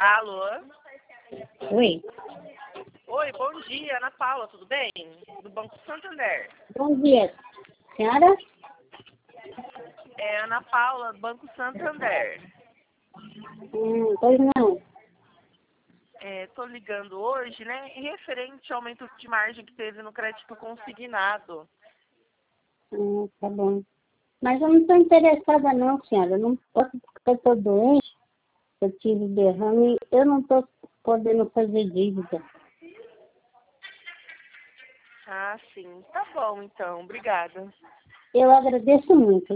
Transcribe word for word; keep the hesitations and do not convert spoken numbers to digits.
Alô? Oi. Oi, bom dia, Ana Paula, tudo bem? Do Banco Santander. Bom dia. Senhora? É Ana Paula, do Banco Santander. Hum, pois não. Estou ligando hoje, né, referente ao aumento de margem que teve no crédito consignado. Hum, tá bom. Mas eu não estou interessada não, senhora. Eu não posso porque eu estou doente. Eu tive derrame. Eu não estou podendo fazer dívida. Ah, sim. Tá bom, então. Obrigada. Eu agradeço muito.